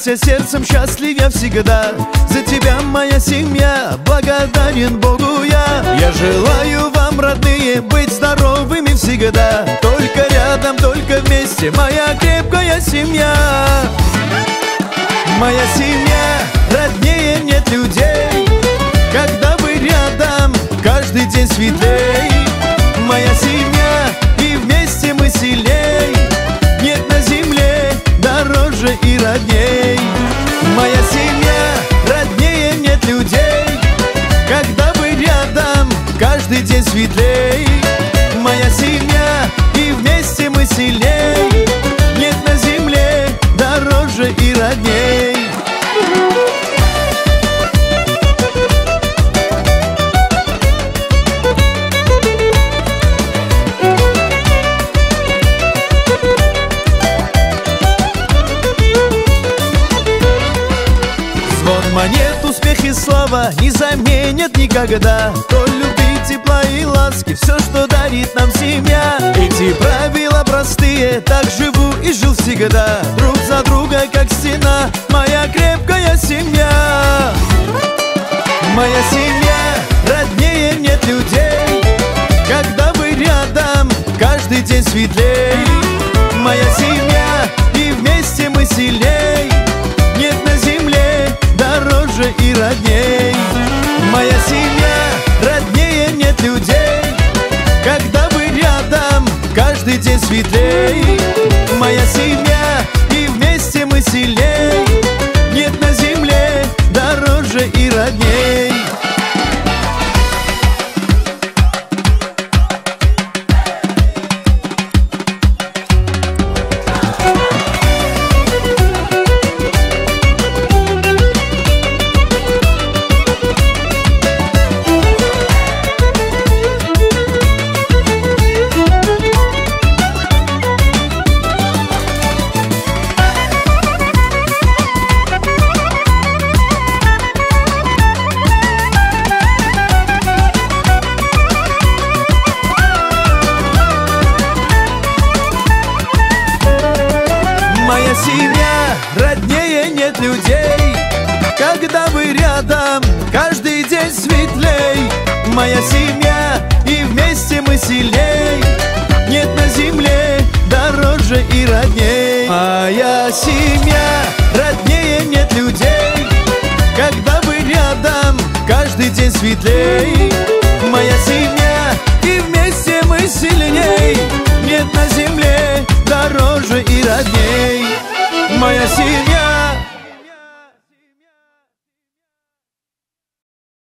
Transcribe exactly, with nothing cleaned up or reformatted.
радуйся сердцем, счастлив я всегда. За тебя, моя семья, благодарен Богу я. Я желаю вам, родные, быть здоровыми всегда. Только рядом, только вместе, моя крепкая семья. Моя семья, роднее нет людей. Когда вы рядом, каждый день светлей. Моя семья, и вместе мы сильней. Нет на земле дороже и родней. Моя семья, роднее нет людей. Когда вы рядом, каждый день светлей. Моя семья, и вместе мы сильней. Нет на земле дороже и родней. Звон монет, успех и слава не заменят никогда той любви, тепла и ласки, все, что дарит нам семья. Эти правила простые, так живу и жил всегда. Друг за друга, как стена, моя крепкая семья. Моя семья, роднее нет людей. Когда вы рядом, каждый день светлей. Моя семья, и вместе мы сильней. Нет на земле дороже и родней. Моя семья, роднее нет людей. Когда вы рядом, каждый день светлей. Моя семья, и вместе мы сильней. Нет на земле дороже и родней. Моя семья, роднее нет людей. Когда вы рядом, каждый день светлей. Моя семья, и вместе мы сильней. Нет на земле дороже и родней. Моя семья, роднее нет людей. Когда вы рядом, каждый день светлей. Моя семья, и вместе мы сильней. Нет на земле дороже и родней. Моя семья.